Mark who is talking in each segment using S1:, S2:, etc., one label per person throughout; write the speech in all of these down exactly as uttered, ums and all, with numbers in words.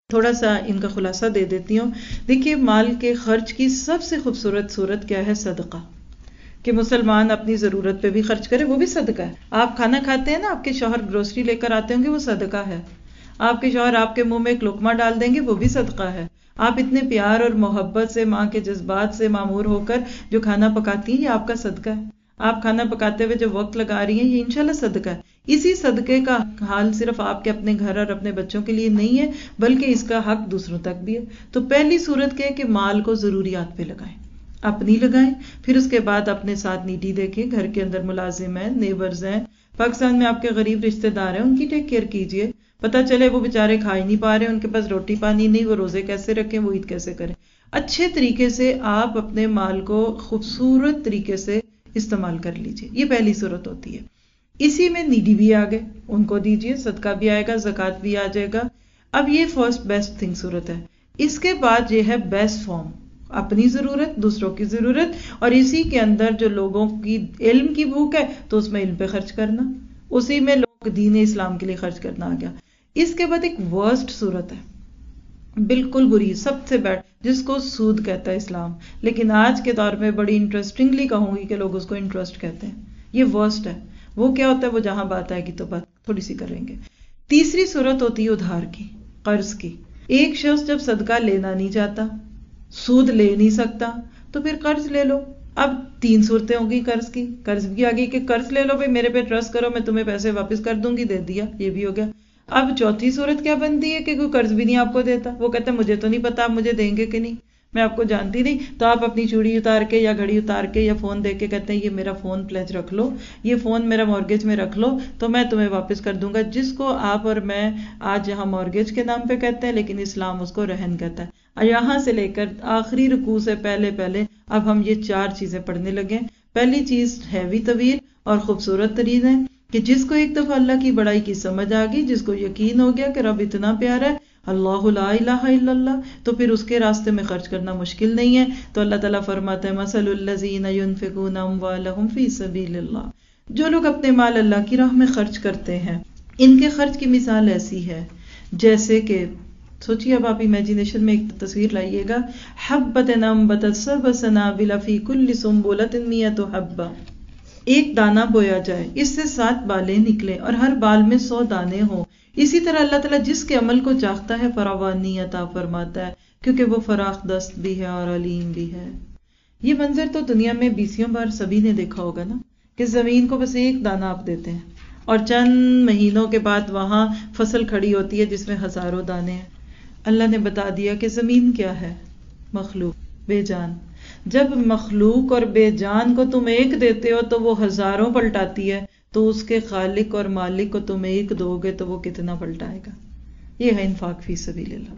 S1: تھوڑا سا ان کا خلاصہ دے دیتی ہوں. دیکھیے مال کے خرچ کی سب سے خوبصورت صورت کیا ہے؟ صدقہ. کہ مسلمان اپنی ضرورت پہ بھی خرچ کرے، وہ بھی صدقہ ہے. آپ کھانا کھاتے ہیں نا، آپ کے شوہر گروسری لے کر آتے ہوں گے، وہ صدقہ ہے. آپ کے شوہر آپ کے منہ میں ایک لقمہ ڈال دیں گے، وہ بھی صدقہ ہے. آپ اتنے پیار اور محبت سے، ماں کے جذبات سے معمور ہو کر جو کھانا پکاتی ہیں، یہ آپ کا صدقہ ہے. آپ کھانا پکاتے ہوئے جو وقت لگا رہی ہیں، یہ انشاءاللہ صدقہ ہے. اسی صدقے کا حال صرف آپ کے اپنے گھر اور اپنے بچوں کے لیے نہیں ہے، بلکہ اس کا حق دوسروں تک بھی ہے. تو پہلی صورت کیا ہے کہ مال کو ضروریات پہ لگائیں، اپنی لگائیں. پھر اس کے بعد اپنے ساتھ نیڈی دیکھیں، گھر کے اندر ملازم ہیں، نیبرز ہیں، پاکستان میں آپ کے غریب رشتہ دار ہیں، ان کی ٹیک کیئر کیجئے. پتہ چلے وہ بیچارے کھا ہی نہیں پا رہے، ان کے پاس روٹی پانی نہیں، وہ روزے کیسے رکھیں، وہ عید کیسے کریں. اچھے طریقے سے آپ اپنے مال کو خوبصورت طریقے سے استعمال کر لیجئے. یہ پہلی صورت ہوتی ہے. اسی میں نیڈی بھی آ گئے، ان کو دیجئے، صدقہ بھی آئے گا، زکوٰۃ بھی آ جائے گا. اب یہ فرسٹ بیسٹ تھنگ صورت ہے. اس کے بعد یہ ہے بیسٹ فارم، اپنی ضرورت، دوسروں کی ضرورت، اور اسی کے اندر جو لوگوں کی علم کی بھوک ہے تو اس میں علم پہ خرچ کرنا، اسی میں لوگ دین اسلام کے لیے خرچ کرنا آ گیا. اس کے بعد ایک ورسٹ صورت ہے، بالکل بری، سب سے بیڈ، جس کو سود کہتا ہے اسلام، لیکن آج کے دور میں بڑی انٹرسٹنگلی کہوں گی کہ لوگ اس کو انٹرسٹ کہتے ہیں. یہ ورسٹ ہے. وہ کیا ہوتا ہے؟ وہ جہاں بات آئے گی تو بات تھوڑی سی کریں گے. تیسری صورت ہوتی ہے ادھار کی، قرض کی. ایک شخص جب صدقہ لینا نہیں چاہتا، سود لے نہیں سکتا، تو پھر قرض لے لو. اب تین صورتیں ہوں گی قرض کی. قرض بھی آ گئی کہ قرض لے لو بھائی، میرے پہ ٹرسٹ کرو، میں تمہیں پیسے واپس کر دوں گی، دے دیا، یہ بھی ہو گیا. اب چوتھی صورت کیا بنتی ہے کہ کوئی قرض بھی نہیں آپ کو دیتا، وہ کہتا ہے مجھے تو نہیں پتا آپ مجھے دیں گے کہ نہیں، میں آپ کو جانتی نہیں. تو آپ اپنی چوڑی اتار کے یا گھڑی اتار کے یا فون دے کے کہتے ہیں یہ میرا فون پلیج رکھ لو، یہ فون میرا مورگیج میں رکھ لو، تو میں تمہیں واپس کر دوں گا. جس کو آپ اور میں آج یہاں مورگیج کے نام پہ کہتے ہیں، لیکن اسلام اس کو رہن کہتا ہے. یہاں سے لے کر آخری رکوع سے پہلے پہلے اب ہم یہ چار چیزیں پڑھنے لگے. پہلی چیز ہیوی طویل اور خوبصورت ترین ہے کہ جس کو ایک دفعہ اللہ کی بڑائی کی سمجھ آ گئی، جس کو یقین ہو گیا کہ رب اتنا پیارا ہے، اللہ لا الہ الا اللہ، تو پھر اس کے راستے میں خرچ کرنا مشکل نہیں ہے. تو اللہ تعالیٰ فرماتے ہیں مثل الذین ينفقون اموالهم فی سبیل اللہ، جو لوگ اپنے مال اللہ کی راہ میں خرچ کرتے ہیں، ان کے خرچ کی مثال ایسی ہے جیسے کہ، سوچیے اب آپ امیجینیشن میں ایک تصویر لائیے گا، حبۃ انبتت سبع سنابل فی کل سنبلۃ مئۃ حبۃ، ایک دانہ بویا جائے، اس سے سات بالیں نکلیں اور ہر بال میں سو دانے ہوں. اسی طرح اللہ تعالیٰ جس کے عمل کو چاہتا ہے فراوانی عطا فرماتا ہے، کیونکہ وہ فراخ دست بھی ہے اور علیم بھی ہے. یہ منظر تو دنیا میں بیسیوں بار سبھی نے دیکھا ہوگا نا، کہ زمین کو بس ایک دانہ آپ دیتے ہیں اور چند مہینوں کے بعد وہاں فصل کھڑی ہوتی ہے جس میں ہزاروں دانے ہیں. اللہ نے بتا دیا کہ زمین کیا ہے؟ مخلوق، بے جان. جب مخلوق اور بے جان کو تم ایک دیتے ہو تو وہ ہزاروں پلٹاتی ہے، تو اس کے خالق اور مالک کو تم ایک دو گے تو وہ کتنا پلٹائے گا. یہ ہے انفاق فی سبیل اللہ.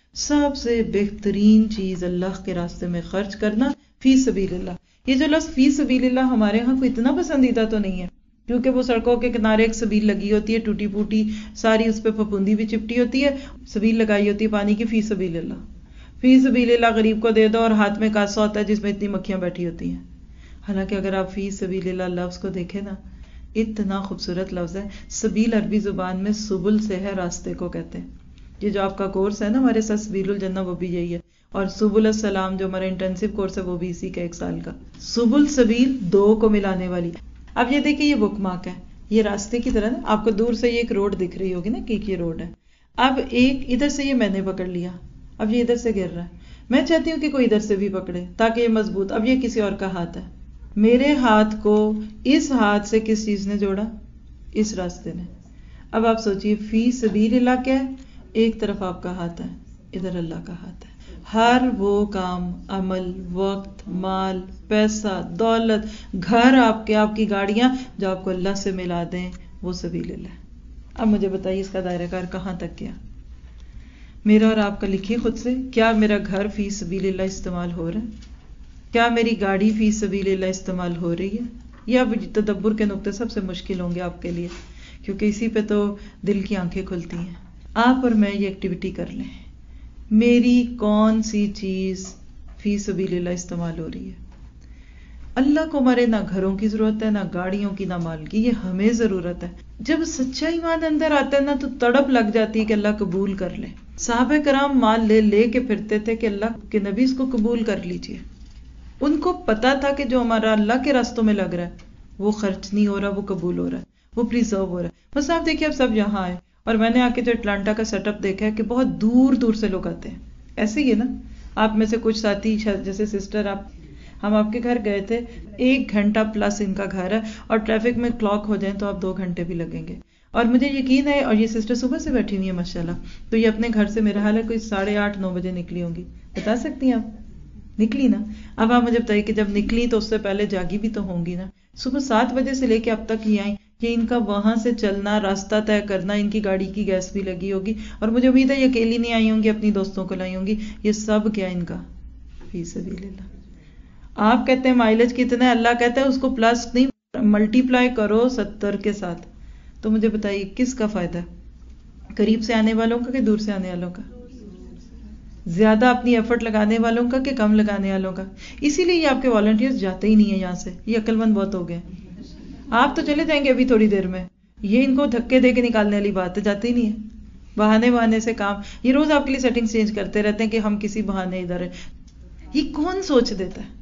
S1: سب سے بہترین چیز اللہ کے راستے میں خرچ کرنا فی سبیل اللہ. یہ جو لفظ فی سبیل اللہ ہمارے ہاں کوئی اتنا پسندیدہ تو نہیں ہے، کیونکہ وہ سڑکوں کے کنارے ایک سبیل لگی ہوتی ہے، ٹوٹی پوٹی ساری، اس پہ پھپھوندی بھی چپٹی ہوتی ہے، سبیل لگائی ہوتی ہے پانی کی، فی سبیل اللہ. فی سبیل اللہ غریب کو دے دو اور ہاتھ میں کاسا ہوتا ہے جس میں اتنی مکھیاں بیٹھی ہوتی ہیں. حالانکہ اگر آپ فی سبیل اللہ لفظ کو دیکھیں نا، اتنا خوبصورت لفظ ہے. سبیل عربی زبان میں سبل سے ہے، راستے کو کہتے ہیں. یہ جو آپ کا کورس ہے نا ہمارے ساتھ سبیل الجنہ، وہ بھی یہی ہے. اور سبل السلام جو ہمارا انٹرنسو کورس ہے وہ بھی اسی کا ایک سال کا. سبل سبیل دو کو ملانے والی. اب یہ دیکھیں، یہ بک مارک ہے، یہ راستے کی طرح نا، آپ کو دور سے یہ ایک روڈ دکھ رہی ہوگی نا کہ یہ روڈ ہے. اب ایک ادھر سے یہ میں نے پکڑ لیا، اب یہ ادھر سے گر رہا ہے، میں چاہتی ہوں کہ کوئی ادھر سے بھی پکڑے تاکہ یہ مضبوط. اب یہ کسی اور کا ہاتھ ہے، میرے ہاتھ کو اس ہاتھ سے کس چیز نے جوڑا؟ اس راستے نے. اب آپ سوچئے فی سبیل اللہ کیا ہے؟ ایک طرف آپ کا ہاتھ ہے، ادھر اللہ کا ہاتھ ہے. ہر وہ کام، عمل، وقت، مال، پیسہ، دولت، گھر آپ کے، آپ کی گاڑیاں جو آپ کو اللہ سے ملا دیں، وہ سبیل اللہ. اب مجھے بتائیے اس کا دائرہ کار کہاں تک گیا؟ میرا اور آپ کا لکھیے خود سے، کیا میرا گھر فی سبیل اللہ استعمال ہو رہا ہے؟ کیا میری گاڑی فی سبیل اللہ استعمال ہو رہی ہے؟ یہ اب تدبر کے نقطے سب سے مشکل ہوں گے آپ کے لیے، کیونکہ اسی پہ تو دل کی آنکھیں کھلتی ہیں. آپ اور میں یہ ایکٹیویٹی کر لیں، میری کون سی چیز فی سبیل اللہ استعمال ہو رہی ہے؟ اللہ کو ہمارے نہ گھروں کی ضرورت ہے، نہ گاڑیوں کی، نہ مال کی، یہ ہمیں ضرورت ہے. جب سچا ایمان اندر آتا ہے نا تو تڑپ لگ جاتی ہے کہ اللہ قبول کر لے. صحابہ کرام مال لے لے کے پھرتے تھے کہ اللہ کے نبی اس کو قبول کر لیجئے. ان کو پتا تھا کہ جو ہمارا اللہ کے راستوں میں لگ رہا ہے وہ خرچ نہیں ہو رہا، وہ قبول ہو رہا ہے، وہ پریزرو ہو رہا ہے. بس آپ دیکھیے اب سب یہاں آئے، اور میں نے آ کے جو اٹلانٹا کا سیٹ اپ دیکھا ہے کہ بہت دور دور سے لوگ آتے ہیں. ایسے ہی ہے نا، آپ میں سے کچھ ساتھی جیسے سسٹر، آپ ہم آپ کے گھر گئے تھے، ایک گھنٹہ پلس ان کا گھر ہے، اور ٹریفک میں کلاک ہو جائیں تو آپ دو گھنٹے بھی لگیں گے. اور مجھے یقین ہے، اور یہ سسٹر صبح سے بیٹھی ہوئی ہے ماشاءاللہ، تو یہ اپنے گھر سے میرا حال ہے کوئی ساڑھے آٹھ نو بجے نکلی ہوں گی. بتا سکتی ہیں آپ؟ نکلی نا. اب آپ مجھے بتائیے کہ جب نکلی تو اس سے پہلے جاگی بھی تو ہوں گی نا. صبح سات بجے سے لے کے اب تک یہ آئیں، کہ ان کا وہاں سے چلنا، راستہ طے کرنا، ان کی گاڑی کی گیس بھی لگی ہوگی، اور مجھے امید ہے یہ اکیلی نہیں آئی ہوں گی، اپنی دوستوں کو لائی ہوں گی. یہ سب کیا ان کا فی سبیل اللہ. آپ کہتے ہیں مائلج کتنا ہے، اللہ کہتا ہے اس کو پلس نہیں ملٹی پلائی کرو ستر کے ساتھ. تو مجھے بتائیے کس کا فائدہ ہے؟ قریب سے آنے والوں کا کہ دور سے آنے والوں کا؟ زیادہ اپنی ایفرٹ لگانے والوں کا کہ کم لگانے والوں کا؟ اسی لیے یہ آپ کے والنٹیئرز جاتے ہی نہیں ہیں یہاں سے. یہ عقل مند بہت ہو گئے. آپ تو چلے جائیں گے ابھی تھوڑی دیر میں، یہ ان کو دھکے دے کے نکالنے والی بات ہے، جاتے ہی نہیں ہے. بہانے بہانے سے کام، یہ روز آپ کے لیے سیٹنگ چینج کرتے رہتے ہیں کہ ہم کسی بہانے ادھر ہیں. یہ کون سوچ دیتا ہے؟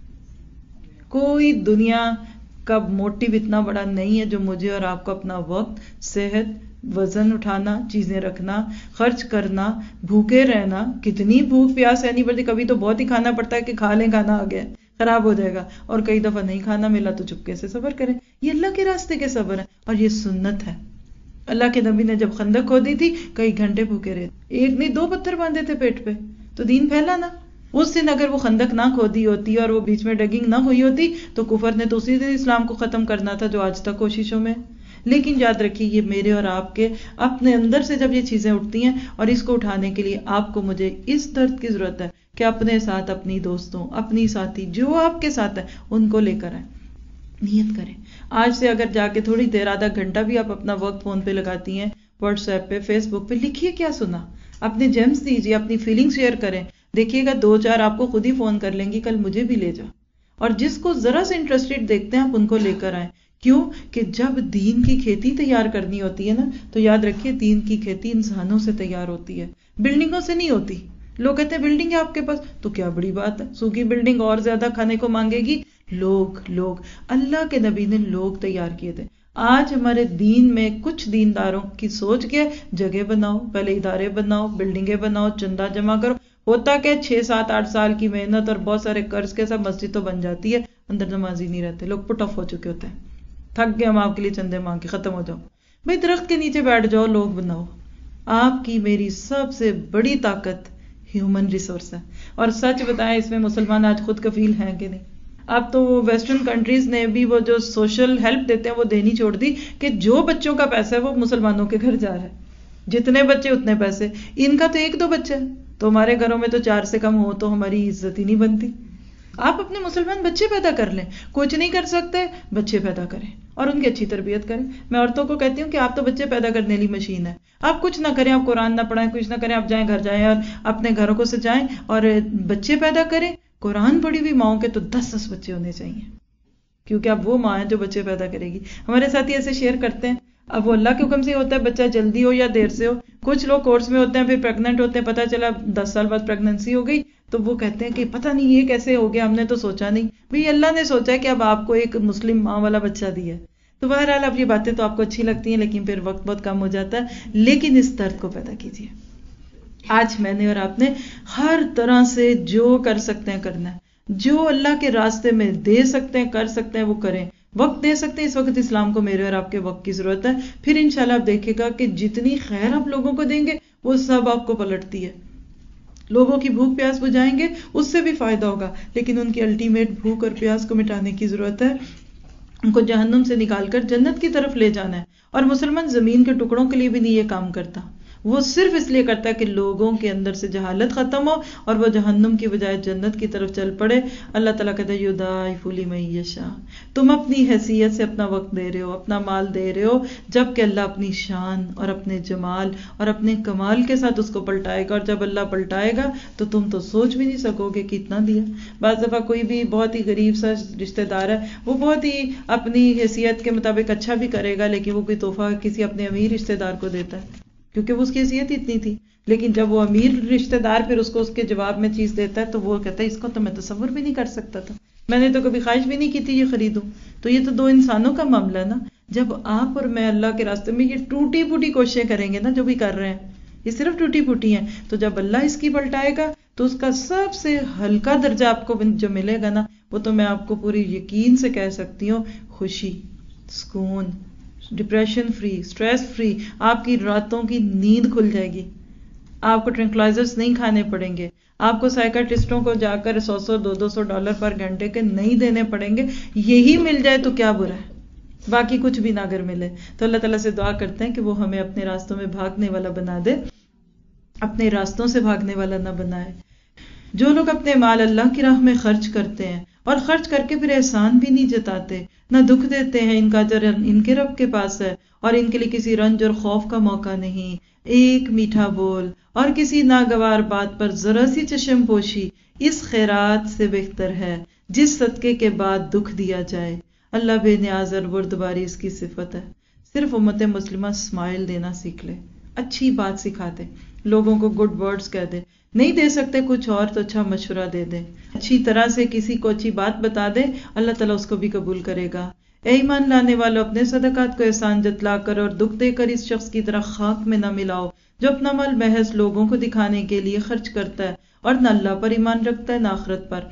S1: کوئی دنیا کا موٹیو اتنا بڑا نہیں ہے جو مجھے اور آپ کو اپنا وقت، صحت، وزن اٹھانا، چیزیں رکھنا، خرچ کرنا، بھوکے رہنا. کتنی بھوک پیاس ہے نہیں پڑتی، کبھی تو بہت ہی کھانا پڑتا ہے کہ کھا لیں کھانا آ گیا خراب ہو جائے گا، اور کئی دفعہ نہیں کھانا ملا تو چپکے سے صبر کریں. یہ اللہ کے راستے کے صبر ہے، اور یہ سنت ہے. اللہ کے نبی نے جب خندق کھودی تھی کئی گھنٹے بھوکے رہے، ایک نہیں دو پتھر باندھے تھے پیٹ پہ، تو دین پھیلا نا. اس دن اگر وہ خندق نہ کھودی ہوتی اور وہ بیچ میں ڈگنگ نہ ہوئی ہوتی تو کفر نے تو اسی دن اسلام کو ختم کرنا تھا، جو آج تک کوششوں میں. لیکن یاد رکھیے یہ میرے اور آپ کے اپنے اندر سے جب یہ چیزیں اٹھتی ہیں، اور اس کو اٹھانے کے لیے آپ کو مجھے اس درد کی ضرورت ہے کہ اپنے ساتھ اپنی دوستوں، اپنی ساتھی جو آپ کے ساتھ ہیں ان کو لے کر آئیں. نیت کریں. آج سے اگر جا کے تھوڑی دیر، آدھا گھنٹہ بھی آپ اپنا وقت فون پہ لگاتی ہیں، واٹس ایپ پہ، فیس بک پہ لکھیے کیا سنا، اپنے جیمز دیجیے، اپنی فیلنگ شیئر کریں. دیکھیے گا دو چار آپ کو خود ہی فون کر لیں گی کل مجھے بھی لے جاؤ. اور جس کو ذرا سے انٹرسٹڈ دیکھتے ہیں آپ ان کو لے کر آئیں. کیوں کہ جب دین کی کھیتی تیار کرنی ہوتی ہے نا، تو یاد رکھیے دین کی کھیتی انسانوں سے تیار ہوتی ہے، بلڈنگوں سے نہیں ہوتی. لوگ کہتے ہیں بلڈنگ ہے آپ کے پاس تو کیا بڑی بات ہے، سوکھی بلڈنگ اور زیادہ کھانے کو مانگے گی. لوگ لوگ اللہ کے نبی نے لوگ تیار کیے تھے. آج ہمارے دین میں کچھ دینداروں کی سوچ کے جگہ بناؤ، پہلے ادارے بناؤ، بلڈنگیں بناؤ، چندہ جمع کرو. ہوتا کہ چھ سات آٹھ سال کی محنت اور بہت سارے قرض کے ساتھ مسجد تو بن جاتی ہے، اندر نمازی نہیں رہتے، لوگ پٹ آف ہو چکے ہوتے ہیں. تھک گئے ہم آپ کے لیے چندے مانگ کے، ختم ہو جاؤ بھائی، درخت کے نیچے بیٹھ جاؤ، لوگ بناؤ. آپ کی میری سب سے بڑی طاقت ہیومن ریسورس ہے. اور سچ بتائیں اس میں مسلمان آج خود کفیل ہیں کہ نہیں؟ اب تو وہ ویسٹرن کنٹریز نے بھی وہ جو سوشل ہیلپ دیتے ہیں وہ دینی چھوڑ دی، کہ جو بچوں کا پیسہ ہے وہ مسلمانوں کے گھر جا رہا ہے. جتنے بچے اتنے پیسے. ان کا تو ایک دو بچے ہیں، تو ہمارے گھروں میں تو چار سے کم ہو تو ہماری عزت ہی نہیں بنتی. آپ اپنے مسلمان بچے پیدا کر لیں، کچھ نہیں کر سکتے بچے پیدا کریں اور ان کی اچھی تربیت کریں. میں عورتوں کو کہتی ہوں کہ آپ تو بچے پیدا کرنے والی مشین ہے. آپ کچھ نہ کریں، آپ قرآن نہ پڑھائیں، کچھ نہ کریں، آپ جائیں گھر جائیں اور اپنے گھروں کو سجائیں اور بچے پیدا کریں. قرآن پڑھی ہوئی ماؤں کے تو دس دس بچے ہونے چاہیے، کیونکہ اب وہ ماں ہے جو بچے پیدا کرے گی. ہمارے ساتھی ایسے شیئر کرتے ہیں، اب وہ اللہ کے حکم سے ہوتا ہے، بچہ جلدی ہو یا دیر سے ہو. کچھ لوگ کورس میں ہوتے ہیں پھر پریگننٹ ہوتے ہیں، پتہ چلا دس سال بعد پریگننسی ہو گئی، تو وہ کہتے ہیں کہ پتہ نہیں یہ کیسے ہو گیا، ہم نے تو سوچا نہیں. بھئی اللہ نے سوچا ہے کہ اب آپ کو ایک مسلم ماں والا بچہ دیا ہے. تو بہرحال اب یہ باتیں تو آپ کو اچھی لگتی ہیں، لیکن پھر وقت بہت کم ہو جاتا ہے. لیکن اس درد کو پیدا کیجیے. آج میں نے اور آپ نے ہر طرح سے جو کر سکتے ہیں کرنا ہے، جو اللہ کے راستے میں دے سکتے ہیں کر سکتے ہیں وہ کریں. وقت دے سکتے ہیں، اس وقت اسلام کو میرے اور آپ کے وقت کی ضرورت ہے. پھر انشاءاللہ آپ دیکھے گا کہ جتنی خیر آپ لوگوں کو دیں گے وہ سب آپ کو پلٹتی ہے. لوگوں کی بھوک پیاس بجھائیں گے اس سے بھی فائدہ ہوگا، لیکن ان کی الٹیمیٹ بھوک اور پیاس کو مٹانے کی ضرورت ہے. ان کو جہنم سے نکال کر جنت کی طرف لے جانا ہے. اور مسلمان زمین کے ٹکڑوں کے لیے بھی نہیں یہ کام کرتا، وہ صرف اس لیے کرتا ہے کہ لوگوں کے اندر سے جہالت ختم ہو اور وہ جہنم کی بجائے جنت کی طرف چل پڑے. اللہ تعالیٰ کہتا ہے یضاعف لمن یشاء. تم اپنی حیثیت سے اپنا وقت دے رہے ہو, اپنا مال دے رہے ہو, جبکہ اللہ اپنی شان اور اپنے جمال اور اپنے کمال کے ساتھ اس کو پلٹائے گا, اور جب اللہ پلٹائے گا تو تم تو سوچ بھی نہیں سکو گے کہ اتنا دیا. بعض دفعہ کوئی بھی بہت ہی غریب سا رشتہ دار ہے, وہ بہت ہی اپنی حیثیت کے مطابق اچھا بھی کرے گا, لیکن وہ کوئی تحفہ کسی اپنے امیر رشتہ دار کو دیتا ہے کیونکہ وہ اس کی حیثیت اتنی تھی. لیکن جب وہ امیر رشتہ دار پھر اس کو اس کے جواب میں چیز دیتا ہے تو وہ کہتا ہے اس کو تو میں تصور بھی نہیں کر سکتا تھا, میں نے تو کبھی خواہش بھی نہیں کی تھی یہ خریدوں. تو یہ تو دو انسانوں کا معاملہ ہے نا. جب آپ اور میں اللہ کے راستے میں یہ ٹوٹی پھوٹی کوششیں کریں گے نا, جو بھی کر رہے ہیں یہ صرف ٹوٹی پھوٹی ہیں, تو جب اللہ اس کی پلٹائے گا تو اس کا سب سے ہلکا درجہ آپ کو جو ملے گا نا, وہ تو میں آپ کو پوری یقین سے کہہ سکتی ہوں, خوشی, سکون, ڈپریشن فری, سٹریس فری. آپ کی راتوں کی نیند کھل جائے گی, آپ کو ٹرنکلائزرز نہیں کھانے پڑیں گے, آپ کو سائیکٹرسٹوں کو جا کر سو سو دو دو سو ڈالر پر گھنٹے کے نہیں دینے پڑیں گے. یہی مل جائے تو کیا برا ہے, باقی کچھ بھی نہ اگر ملے. تو اللہ تعالیٰ سے دعا کرتے ہیں کہ وہ ہمیں اپنے راستوں میں بھاگنے والا بنا دے, اپنے راستوں سے بھاگنے والا نہ بنائے. جو لوگ اپنے مال اللہ کی راہ میں خرچ کرتے ہیں اور خرچ کر کے پھر احسان بھی نہیں جتاتے, نہ دکھ دیتے ہیں, ان کا اجر ان کے رب کے پاس ہے اور ان کے لیے کسی رنج اور خوف کا موقع نہیں. ایک میٹھا بول اور کسی ناگوار بات پر ذرا سی چشم پوشی اس خیرات سے بہتر ہے جس صدقے کے بعد دکھ دیا جائے. اللہ بے نیاز اور بردباری اس کی صفت ہے. صرف امت مسلمہ اسمائل دینا سیکھ لے, اچھی بات سکھا دے, لوگوں کو گڈ ورڈز کہہ دے. نہیں دے سکتے کچھ اور تو اچھا مشورہ دے دے, اچھی طرح سے کسی کو اچھی بات بتا دے, اللہ تعالیٰ اس کو بھی قبول کرے گا. اے ایمان لانے والو, اپنے صدقات کو احسان جتلا کر اور دکھ دے کر اس شخص کی طرح خاک میں نہ ملاؤ جو اپنا مال محض لوگوں کو دکھانے کے لیے خرچ کرتا ہے اور نہ اللہ پر ایمان رکھتا ہے نہ آخرت پر.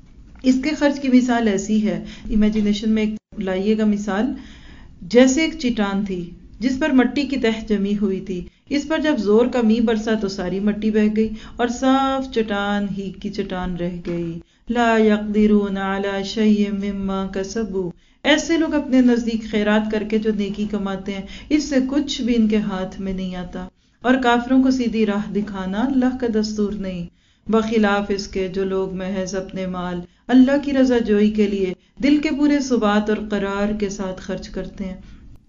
S1: اس کے خرچ کی مثال ایسی ہے, امیجینیشن میں ایک لائیے گا مثال, جیسے ایک چٹان تھی جس پر مٹی کی تہ جمی ہوئی تھی. اس پر جب زور کا میਂہ برسا تو ساری مٹی بہہ گئی اور صاف چٹان ہی کی چٹان رہ گئی. لا یقدرون علی شیء مما کسبوا. ایسے لوگ اپنے نزدیک خیرات کر کے جو نیکی کماتے ہیں اس سے کچھ بھی ان کے ہاتھ میں نہیں آتا, اور کافروں کو سیدھی راہ دکھانا اللہ کا دستور نہیں, بخلاف اس کے جو لوگ محض اپنے مال اللہ کی رضا جوئی کے لیے دل کے پورے ثبات اور قرار کے ساتھ خرچ کرتے ہیں.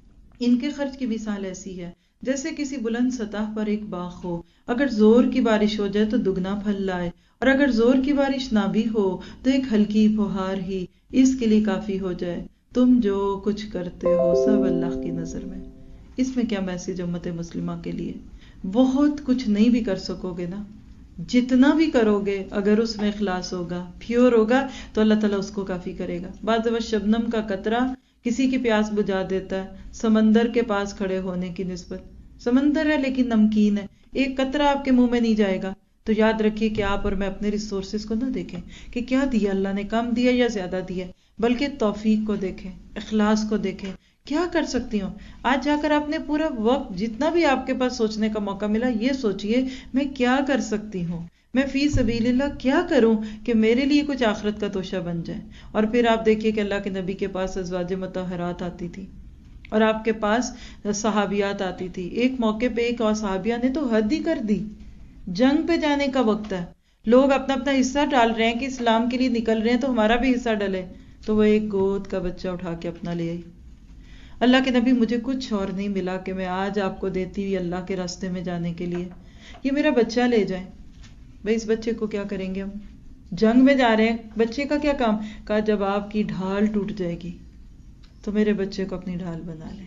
S1: ان کے خرچ کی مثال ایسی ہے جیسے کسی بلند سطح پر ایک باغ ہو, اگر زور کی بارش ہو جائے تو دگنا پھل لائے, اور اگر زور کی بارش نہ بھی ہو تو ایک ہلکی پھوہار ہی اس کے لیے کافی ہو جائے. تم جو کچھ کرتے ہو سب اللہ کی نظر میں. اس میں کیا میسج امت مسلمہ کے لیے؟ بہت کچھ نہیں بھی کر سکو گے نا, جتنا بھی کرو گے اگر اس میں اخلاص ہوگا, پیور ہوگا, تو اللہ تعالیٰ اس کو کافی کرے گا. بعض دفعہ شبنم کا قطرہ کسی کی پیاس بجھا دیتا ہے سمندر کے پاس کھڑے ہونے کی نسبت. سمندر ہے لیکن نمکین ہے, ایک قطرہ آپ کے منہ میں نہیں جائے گا. تو یاد رکھیے کہ آپ اور میں اپنے ریسورسز کو نہ دیکھیں کہ کیا دیا اللہ نے, کم دیا یا زیادہ دیا, بلکہ توفیق کو دیکھیں, اخلاص کو دیکھیں, کیا کر سکتی ہوں. آج جا کر آپ نے پورا وقت جتنا بھی آپ کے پاس سوچنے کا موقع ملا یہ سوچئے میں کیا کر سکتی ہوں, میں فی سبیل اللہ کیا کروں کہ میرے لیے کچھ آخرت کا توشہ بن جائے. اور پھر آپ دیکھیے کہ اللہ کے نبی کے پاس ازواج مطہرات آتی تھی اور آپ کے پاس صحابیات آتی تھی. ایک موقع پہ ایک اور صحابیہ نے تو حد ہی کر دی, جنگ پہ جانے کا وقت ہے, لوگ اپنا اپنا حصہ ڈال رہے ہیں کہ اسلام کے لیے نکل رہے ہیں تو ہمارا بھی حصہ ڈلے, تو وہ ایک گود کا بچہ اٹھا کے اپنا لے آئی. اللہ کے نبی, مجھے کچھ اور نہیں ملا کہ میں آج آپ کو دیتی ہوئی اللہ کے راستے میں جانے کے لیے, یہ میرا بچہ لے جائیں. بھائی اس بچے کو کیا کریں گے ہم, جنگ میں جا رہے ہیں, بچے کا کیا کام. کہا جب آپ کی ڈھال ٹوٹ جائے گی تو میرے بچے کو اپنی ڈھال بنا لیں,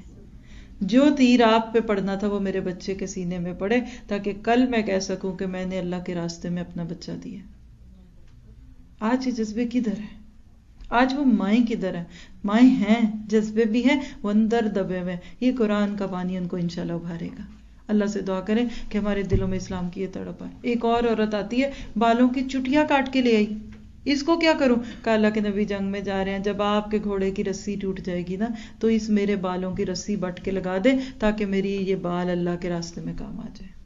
S1: جو تیر آپ پہ پڑنا تھا وہ میرے بچے کے سینے میں پڑے تاکہ کل میں کہہ سکوں کہ میں نے اللہ کے راستے میں اپنا بچہ دیا. آج یہ جذبے کدھر ہے, آج وہ مائیں کدھر ہیں. مائیں ہیں, جذبے بھی ہیں, وہ اندر دبے ہوئے. یہ قرآن کا پانی ان کو انشاءاللہ ابھارے گا. اللہ سے دعا کریں کہ ہمارے دلوں میں اسلام کی یہ تڑپ آئے. ایک اور عورت آتی ہے, بالوں کی چٹیاں کاٹ کے لے آئی, اس کو کیا کروں. کہا اللہ کے نبی جنگ میں جا رہے ہیں, جب آپ کے گھوڑے کی رسی ٹوٹ جائے گی نا تو اس میرے بالوں کی رسی بٹ کے لگا دے تاکہ میری یہ بال اللہ کے راستے میں کام آ جائے.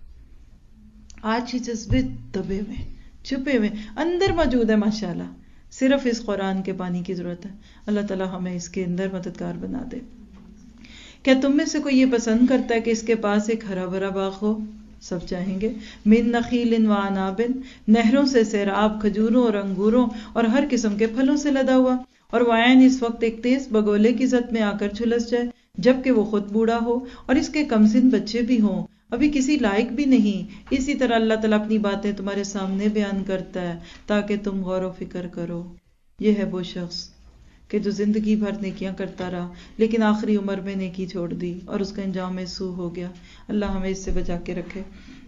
S1: آج یہ جذبے دبے ہوئے, چھپے ہوئے, اندر موجود ہے ماشاءاللہ. صرف اس قرآن کے پانی کی ضرورت ہے. اللہ تعالیٰ ہمیں اس کے اندر مددگار بنا دے. کیا تم میں سے کوئی یہ پسند کرتا ہے کہ اس کے پاس ایک ہرا بھرا باغ ہو سب چاہیں گے. من نخیل و عناب، نہروں سے سیراب، کھجوروں اور انگوروں اور ہر قسم کے پھلوں سے لدا ہوا. اور وعین، اس وقت ایک تیز بگولے کی زد میں آ کر جھلس جائے جبکہ وہ خود بوڑھا ہو اور اس کے کمسن بچے بھی ہوں، ابھی کسی لائق بھی نہیں. اسی طرح اللہ تعالیٰ اپنی باتیں تمہارے سامنے بیان کرتا ہے تاکہ تم غور و فکر کرو. یہ ہے وہ شخص کہ جو زندگی بھر نیکیاں کرتا رہا لیکن آخری عمر میں نیکی چھوڑ دی اور اس کا انجام سوء ہو گیا. اللہ ہمیں اس سے بچا کے رکھے.